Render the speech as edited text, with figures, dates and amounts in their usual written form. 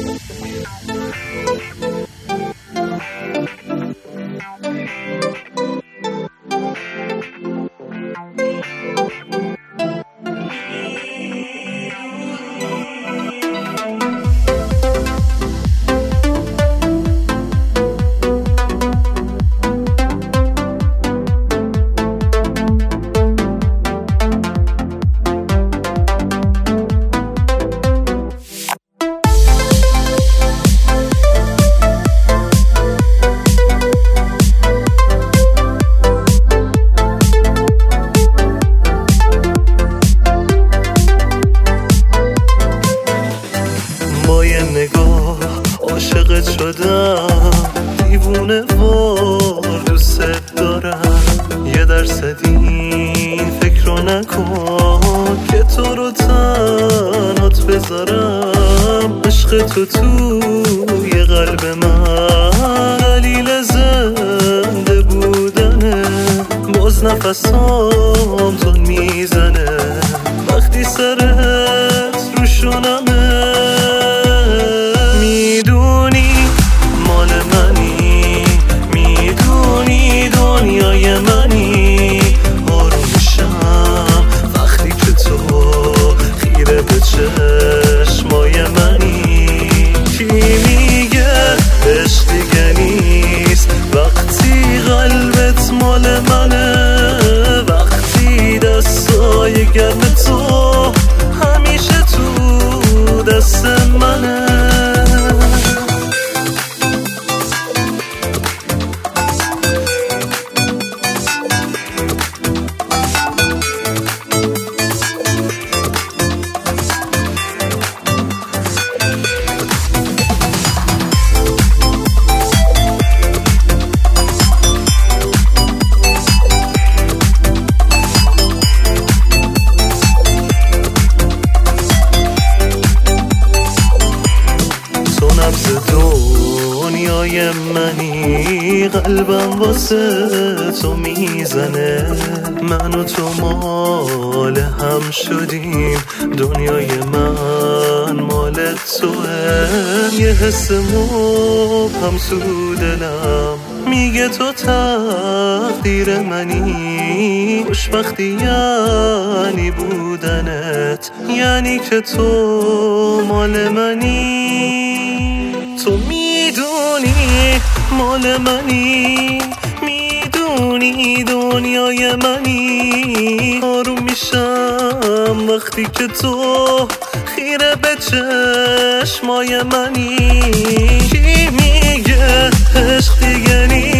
نگاه عاشقت شدم، دیوونه وار دوست دارم. یه درصد این فکر رو نکن که تو رو تنهات بذارم. عشق تو توی قلب من دلیل زنده بودنه. باز نفسام تون میزنه وقتی سرت رو شونمه. میدونی مال منی، میدونی دنیای منی. آروم میشم وقتی که تو خیره به چشمای منی. کی میگه عشق دیگه نیست وقتی قلبت مال منه؟ وقتی دستای گرم تو همیشه تو دست منه. دنیای منی، قلبم واسه تو میزنه. من و تو مال هم شدیم، دنیای من مال توه. یه حس مبهم تو دلم میگه تو تقدیر منی. خوشبختی یعنی بودنت، یعنی که تو مال منی. تو میدونی مال منی، میدونی دنیای منی. آروم میشم وقتی که تو خیره به چشمای منی. کی میگه عشق دیگه نیست